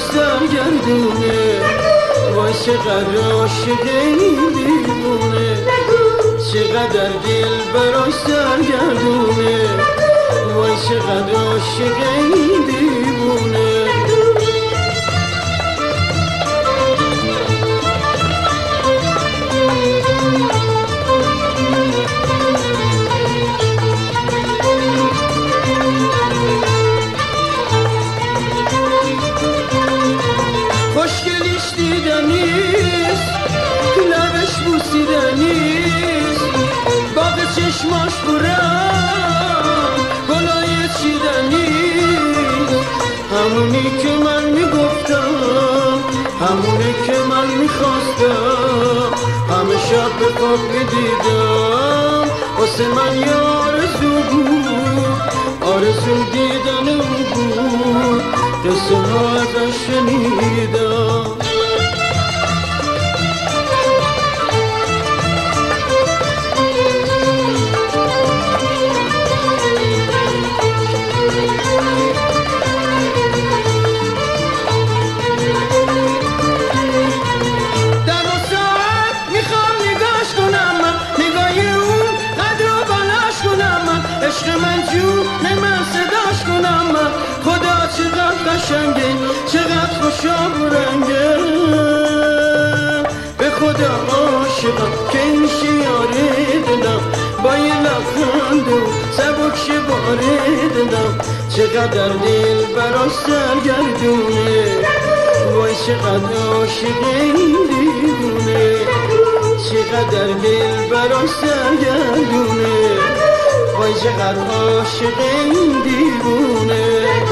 سرگردونه وای چقدر عاشق این دیوونه چقدر دل براش سرگردونه وای چقدر عاشق این دیوونه خوشگلیش دیدنیست لبش بوسیدنیست باغ چشماش برم گلای چیدنیست همونی که من میگفتم همونی که من میخواستم همه شب به خواب میدیدم واسه من یه آرزو بود آرزو دیدن او بود قصه ها ازش شنیدم عشق من جون من صداش کنم من خدا چقدر قشنگه چقدر خوشا برنگه به خدا عاشقم که میشه یاره دلم با یه لبخند و سبک شه باره دلم چقدر دل براش سرگردونه وای چقدر عاشق این دیوونه چقدر دل براش سرگردونه وای چقدر عاشق این دیوونه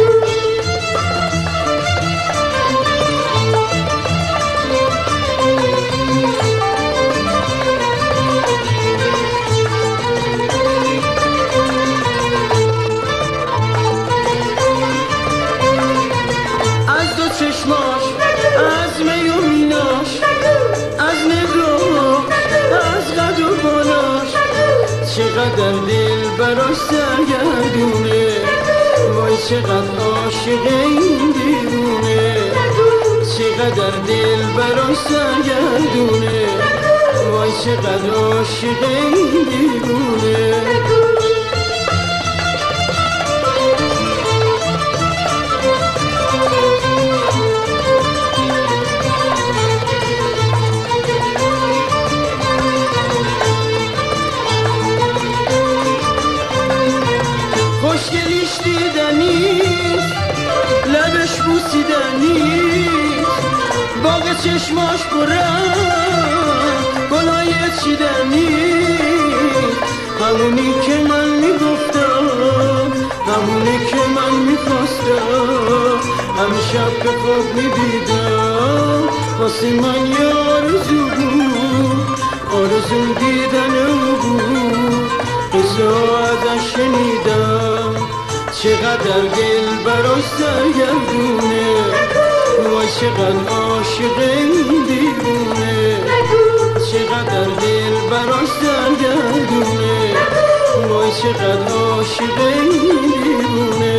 از دو چشماش از می و میناش از نگاه از قد و بالاش چقدر دل براش سرگردونه وای چقدر عاشق این دیوونه چقدر دل براش سرگردونه وای چقدر عاشق این دیوونه خوشگلیش دیدنیست لبش بوسیدنیست باغ چشماش برم گلای چیدنیست همونی که من میگفتم همونی که من میخواستم همه شب به خواب میدیدم واسه من یه آرزو بود آرزو دیدن او بود قصه ازش شنیدم چقدر دل براش سرگردونه وای چقدر عاشق این دیوونه چقدر دل براش سرگردونه وای چقدر عاشق این دیوونه